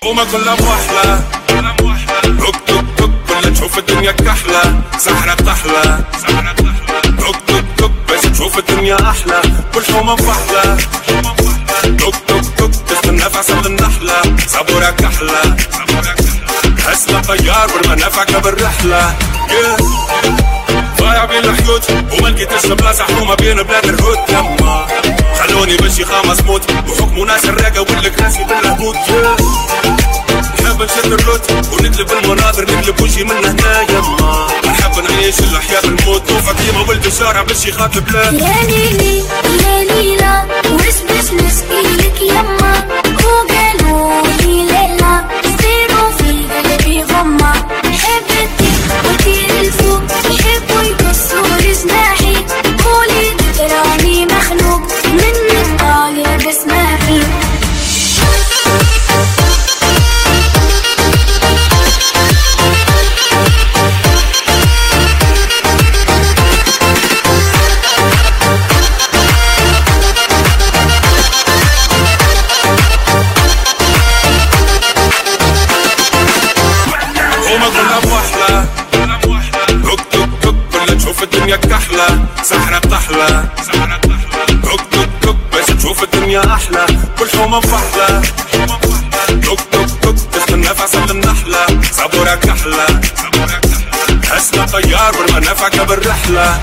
وما كلها بوحلة. توك توك توك كلها تشوف الدنيا كحلة، سحرة بتحلى. توك توك توك باش تشوف الدنيا أحلى، كل حومة بوحلة. توك توك توك تستنى في عسل النحلة، صبورة كحلة. هسنا طيار بالمنافع بالرحلة. ضايع بين الحيوت وما لقيتش بلاصة حومة بين بلاد الهود. يما خلوني بشي خامس موت وحكموا ناس الراقة والكراسي بالهبوط. نحب نشد الروت ونقلب المناظر، نقلب وجهي من هنا. يما نحب نعيش الحياة بالموت، وفاطمة ولد الشارع باش يخاطب بلاد. يا ليلي يا ليلى وش باش نسقيلك يما، وقالولي ليلى صيروا في قلبي غمة. حبتك وطير الفوق يحبوا يكسروا جناحي، قولي تراني مخلوق من الطالب اسمعي. الدنيا كحلة، سحرة بتحلى. توك توك توك باش تشوف الدنيا أحلى، كل حومة بفحلة. توك توك توك تستنى في عسل النحلة، صبورة كحلة. هسنا طيار بالمنافع بالرحلة.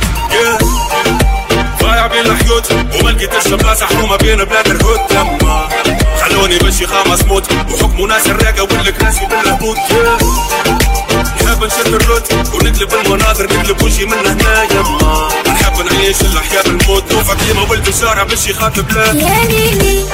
ضايع بين الحيوت وما لقيتش بلاصة حومة بين بلاد الهود. يما خلوني بشي خامس موت وحكموا ناس الراقة والكراسي بالهبوط. نحب نشد الروت ونقلب المناظر، نقلب وجهي من هنا. يما نحب نعيش الحياة بالموت، وفاطمة ولد الشارع باش يخاطب بلاد. يا ليلي